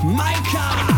my car.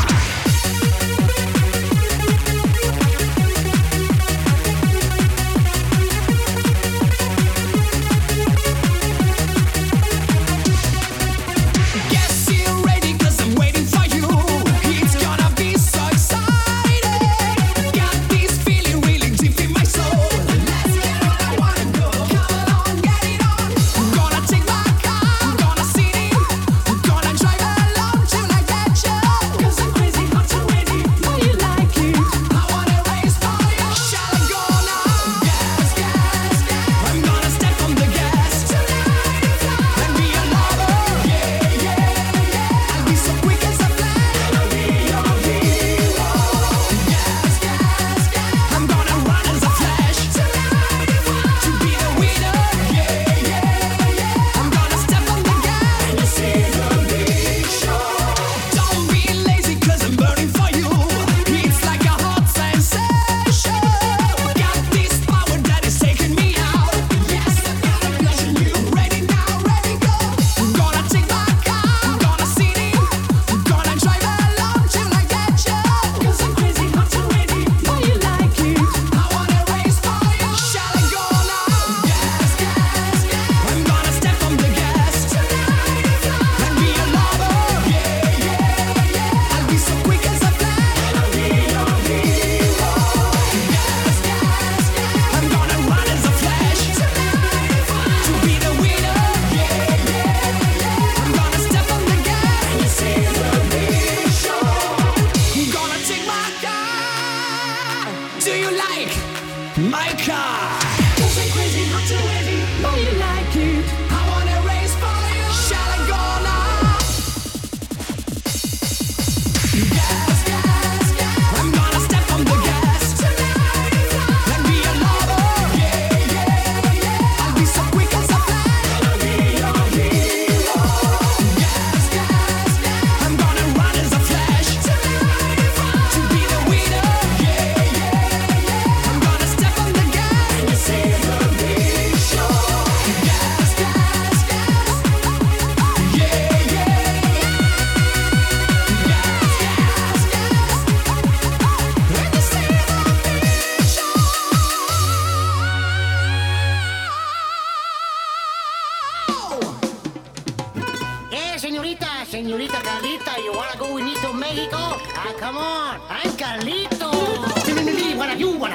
Do you like my car? Cause I'm crazy, hot too heavy. Know you like it. I wanna race for you. Shall I go now? Gas, gas, gas. I'm gonna step on the gas tonight. And be a lover. Yeah, yeah, yeah. I'll be so quick as a flash. I'll be your hero. Gas, gas, gas. I'm gonna run as a flash tonight. To be the winner. Yeah, yeah. I'm gonna step on the gas and you see the big show. Gas, gas, gas. Yeah, yeah, yeah. Gas, gas, gas. And you see the big show. Señorita, señorita Carlita, you wanna go with me to Mexico? Ah, come on, I'm Carlito. What are you?